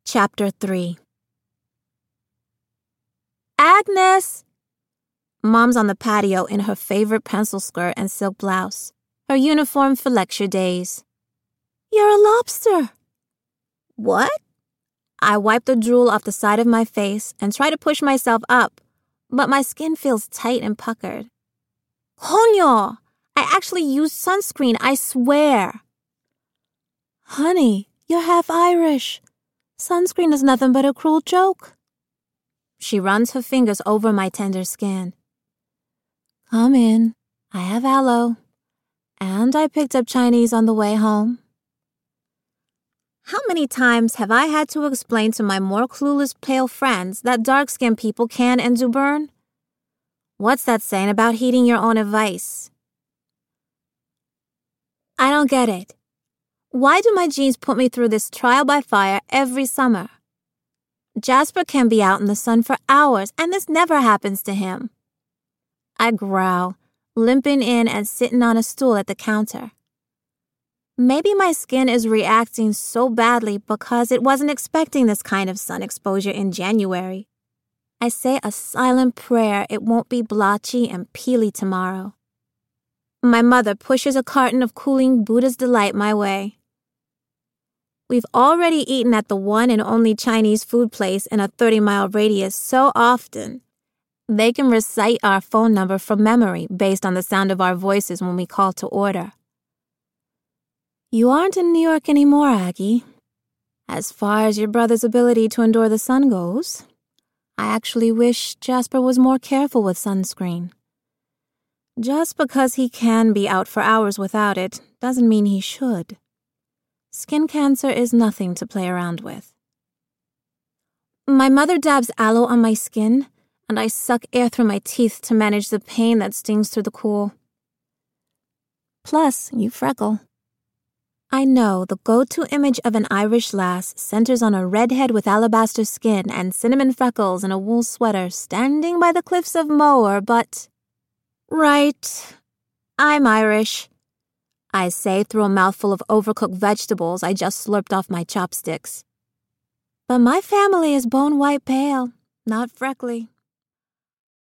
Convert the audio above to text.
Chapter 3. Agnes! Mom's on the patio in her favorite pencil skirt and silk blouse, her uniform for lecture days. You're a lobster. What? I wipe the drool off the side of my face and try to push myself up, but my skin feels tight and puckered. Coño! I actually use sunscreen, I swear. Honey, you're half Irish. Sunscreen is nothing but a cruel joke. She runs her fingers over my tender skin. Come in. I have aloe. And I picked up Chinese on the way home. How many times have I had to explain to my more clueless pale friends that dark-skinned people can and do burn? What's that saying about heeding your own advice? I don't get it. Why do my genes put me through this trial by fire every summer? Jasper can be out in the sun for hours, and this never happens to him. I growl, limping in and sitting on a stool at the counter. Maybe my skin is reacting so badly because it wasn't expecting this kind of sun exposure in January. I say a silent prayer it won't be blotchy and peely tomorrow. My mother pushes a carton of cooling Buddha's Delight my way. We've already eaten at the one and only Chinese food place in a 30-mile radius so often, they can recite our phone number from memory based on the sound of our voices when we call to order. You aren't in New York anymore, Aggie. As far as your brother's ability to endure the sun goes, I actually wish Jasper was more careful with sunscreen. Just because he can be out for hours without it doesn't mean he should. Skin cancer is nothing to play around with. My mother dabs aloe on my skin, and I suck air through my teeth to manage the pain that stings through the cool. Plus, you freckle. I know the go-to image of an Irish lass centers on a redhead with alabaster skin and cinnamon freckles in a wool sweater standing by the cliffs of Moher, but... Right, I'm Irish, I say through a mouthful of overcooked vegetables I just slurped off my chopsticks. But my family is bone white pale, not freckly.